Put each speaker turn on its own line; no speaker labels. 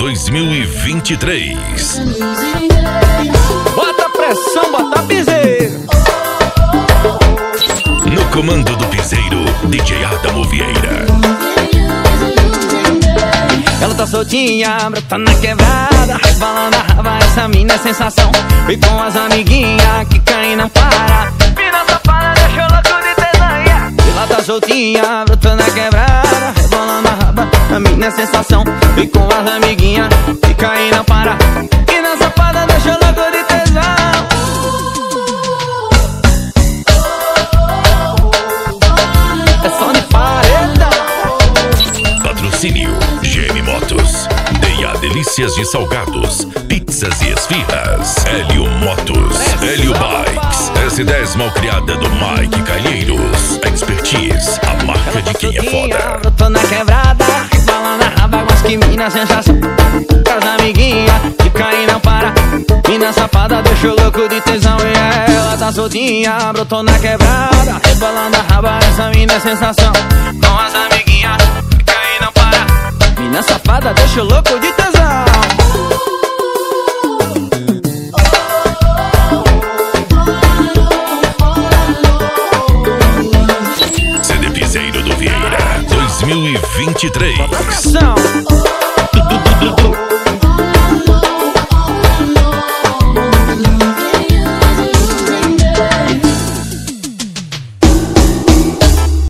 2023.
Bota pressão, bota piseiro.
No comando do piseiro, DJ Adamo Vieira.
Ela tá soltinha, brota na quebrada, rebolando a raba, essa mina é sensação. E com as amiguinhas que caem na para. Mina safada, deixa eu louco de tesanha. Ela tá soltinha, brota na quebrada, rebolando a raba, a mina é sensação. E com as amiguinhas que caem na para. Mina safada, deixa eu louco de tesão. É som de pareda.
Patrocínio GM Motos, Deia Delícias de Salgados, Pizzas e Esfirras, Hélio Motos, Hélio Bikes, S10 malcriada do Mike Calheiros, Expertise, a marca de quem é foda.
Eu tô na quebrada, balando a raba, mas que mina sensação. Com as amiguinhas que caem não para. Mina safada, deixa o louco de tesão. E ela tá soltinha, brotou na quebrada, rebolando a raba, essa mina é sensação. Com as amiguinhas que caem não para. Mina safada, deixa o louco de tesão.
CD Piseiro do Vieira 2023.
Ação.